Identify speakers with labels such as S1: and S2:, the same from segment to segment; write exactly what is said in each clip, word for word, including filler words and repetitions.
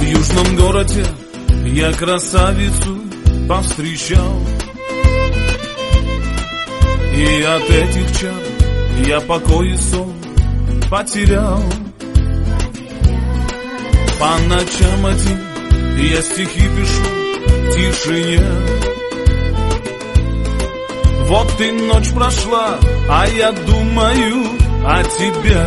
S1: южном городе я красавицу повстречал, и от этих чар я покой и сон потерял. По ночам один я стихи пишу в тишине. Вот и ночь прошла, а я думаю о тебе.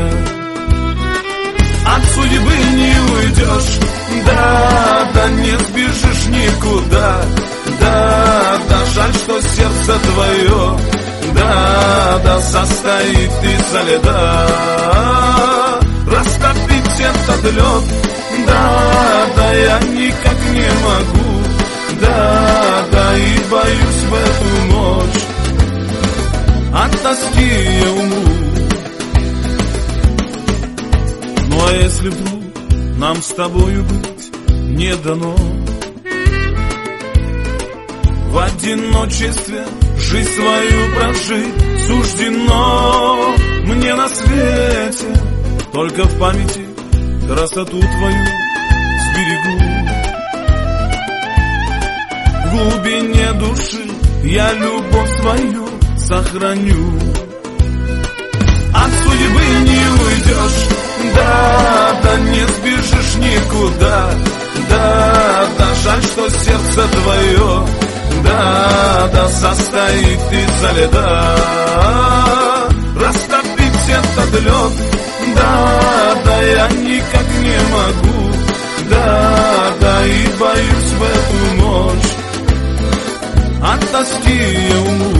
S1: От судьбы не уйдешь, да, да не сбежишь никуда. Да, да, жаль, что сердце твое, да, да, состоит из льда. Растопить этот лед, да, да, я никак не могу. Да, да, и боюсь в эту ночь, от тоски я умру. Ну а если вдруг нам с тобою быть не дано, в одиночестве жизнь свою прожить суждено мне на свете, только в памяти красоту твою сберегу. В глубине души я любовь свою сохраню. От судьбы не уйдешь, да, да не сбежишь никуда. Да, да, жаль, что сердце твое, да, да, состоит из льда. Растопить этот лед, да, да, я никак не могу. Да, да, и боюсь в эту ночь, от тоски я умру.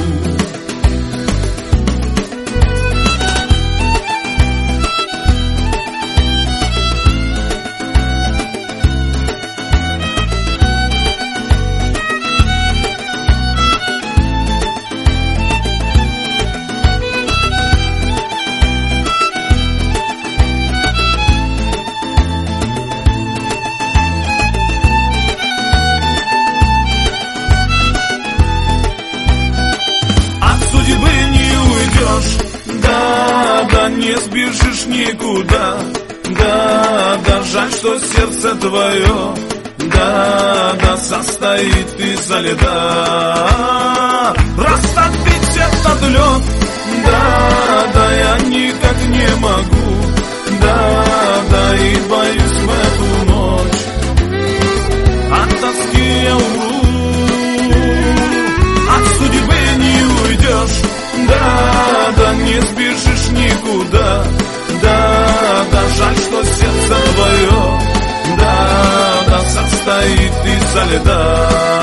S1: Да, да, не сбежишь никуда. Да, да, жаль, что сердце твое, да, да, состоит из льда. Растопить этот лед, да, да, я никак не могу. Да, да, и боюсь в эту ночь, от тоски я умру. От судьбы не уйдешь, да, да, не сбежишь никуда. Да, да, жаль, что сердце твое, да, да, состоит из льда.